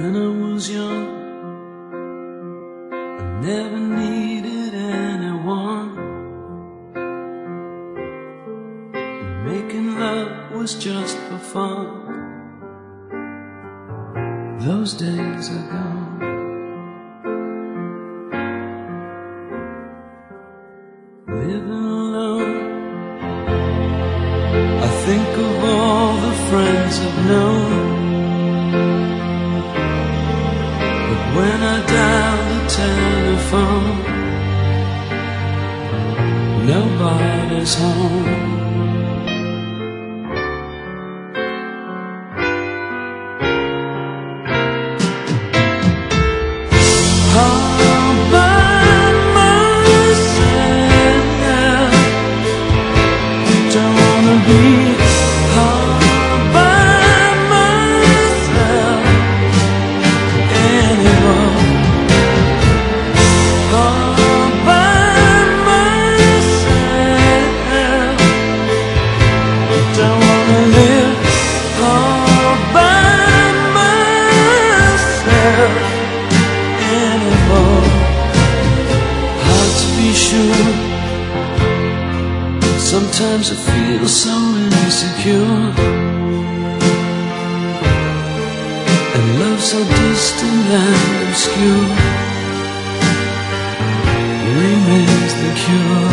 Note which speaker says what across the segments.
Speaker 1: When I was young, I never needed anyone, and making love was just for fun. Those days are gone. Living alone, I think of all the friends I've known. When I dial the telephone, nobody's home. All by myself, don't wanna be all by myself anymore. All by myself, don't wanna live all by myself anymore. Hard to be sure. Sometimes I feel so insecure, and love so distant and obscure remains the cure.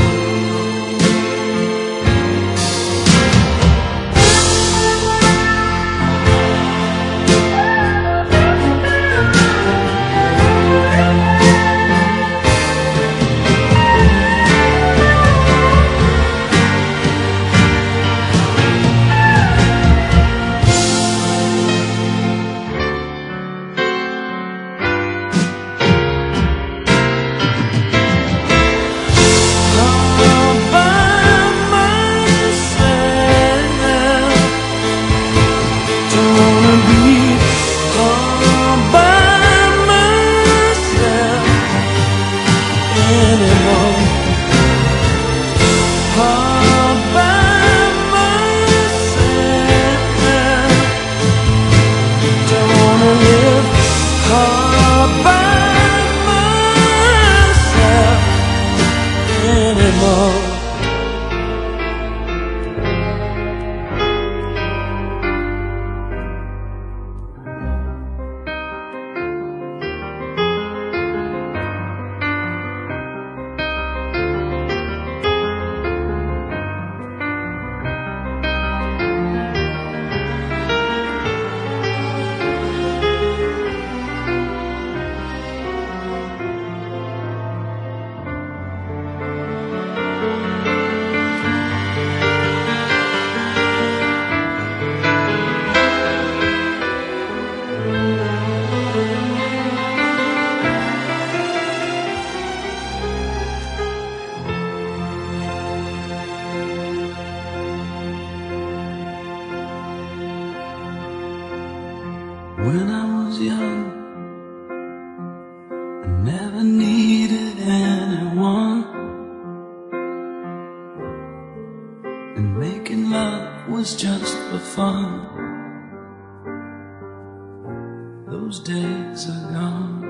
Speaker 1: When I was young, I never needed anyone, and making love was just for fun. Those days are gone.